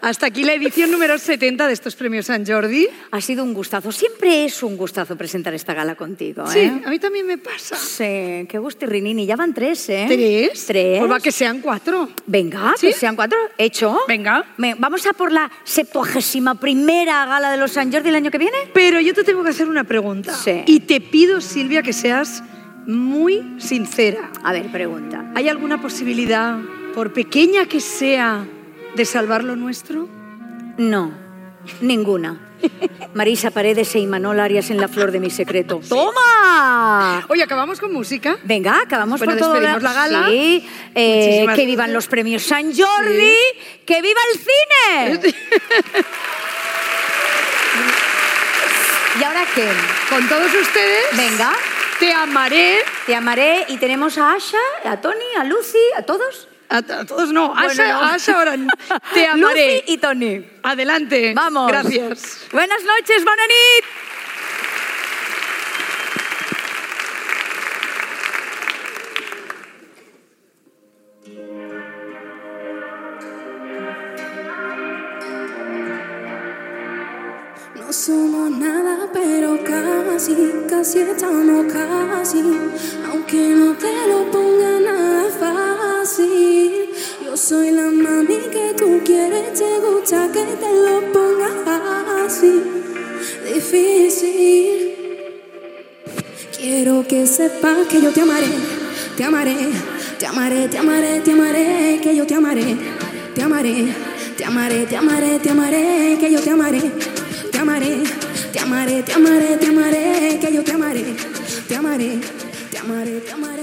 Hasta aquí la edición número 70 de estos premios Sant Jordi. Ha sido un gustazo. Siempre es un gustazo presentar esta gala contigo, ¿eh? Sí, a mí también me pasa. Sí, qué gusto, Rinini. Ya van 3, ¿eh? ¿3? 3. Pues va que sean 4. Venga, ¿Sí? que sean 4. ¿Hecho? Venga. Vamos a por la 71ª gala de los Sant Jordi el año que viene. Pero yo te tengo que hacer una pregunta. Sí. Y te pido, Silvia, que seas muy sincera. A ver, pregunta. ¿Hay alguna posibilidad, por pequeña que sea, de salvar lo nuestro? No, ninguna. Marisa Paredes e Imanol Arias en La flor de mi secreto. ¡Toma! Oye, ¿acabamos con música? Venga, acabamos Bueno, por todo. despedimos la gala. Sí, Muchísimas que vivan gracias. los premios Sant Jordi, Sí. que viva el cine. ¿Y ahora qué? Con todos ustedes, Venga, te amaré. te amaré. Y tenemos a Asha, a Tony, a Lucy, a todos. A todos no, Bueno, Asha, no. Asha ahora. Te amaré. Lucy y Tony. Adelante. Vamos. Gracias. Buenas noches, bona nit. No somos nada, pero casi, casi estamos casi. Aunque no te lo ponga nada fácil. Yo soy la mami que tú quieres, te gusta que te lo ponga así. Difícil. Quiero que sepas que yo te amaré, te amaré, te amaré, te amaré, te amaré, que yo te amaré, te amaré, te amaré, te amaré, te amaré, que yo te amaré. Te amaré, te amaré, te amaré, te amaré, que yo te amaré, te amaré, te amaré, te amaré.